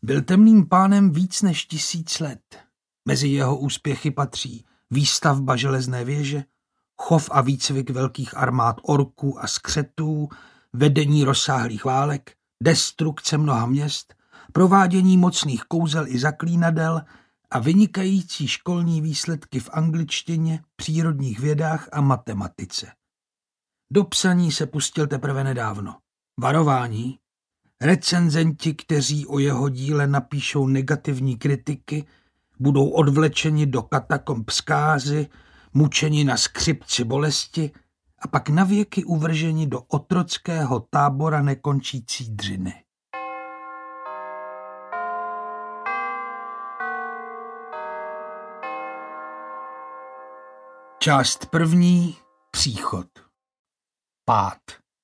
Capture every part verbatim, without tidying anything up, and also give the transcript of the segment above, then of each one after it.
Byl temným pánem víc než tisíc let. Mezi jeho úspěchy patří výstavba železné věže, chov a výcvik velkých armád orků a skřetů, vedení rozsáhlých válek, destrukce mnoha měst, provádění mocných kouzel i zaklínadel a vynikající školní výsledky v angličtině, přírodních vědách a matematice. Do psaní se pustil teprve nedávno. Varování. Recenzenti, kteří o jeho díle napíšou negativní kritiky, budou odvlečeni do katakomb zkázy, mučeni na skřipci bolesti a pak navěky uvrženi do otrockého tábora nekončící dřiny. Část první. Příchod. Pád.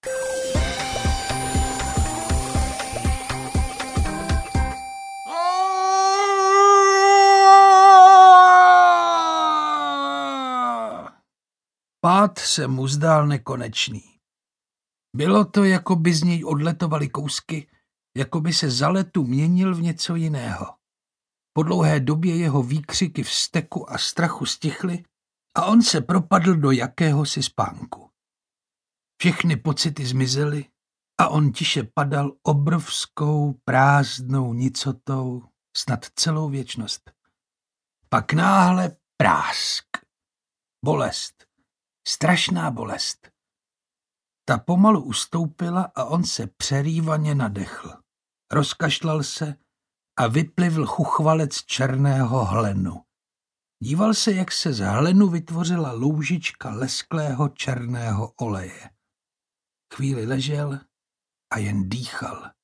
Pád se mu zdál nekonečný. Bylo to, jako by z něj odletovaly kousky, jako by se za letu měnil v něco jiného. Po dlouhé době jeho výkřiky vzteku a strachu stichly a on se propadl do jakéhosi spánku. Všechny pocity zmizely a on tiše padal obrovskou prázdnou nicotou snad celou věčnost. Pak náhle prásk. Bolest. Strašná bolest. Ta pomalu ustoupila a on se přerývaně nadechl. Rozkašlal se a vyplivl chuchvalec černého hlenu. Díval se, jak se z hlenu vytvořila loužička lesklého černého oleje. Chvíli ležel a jen dýchal.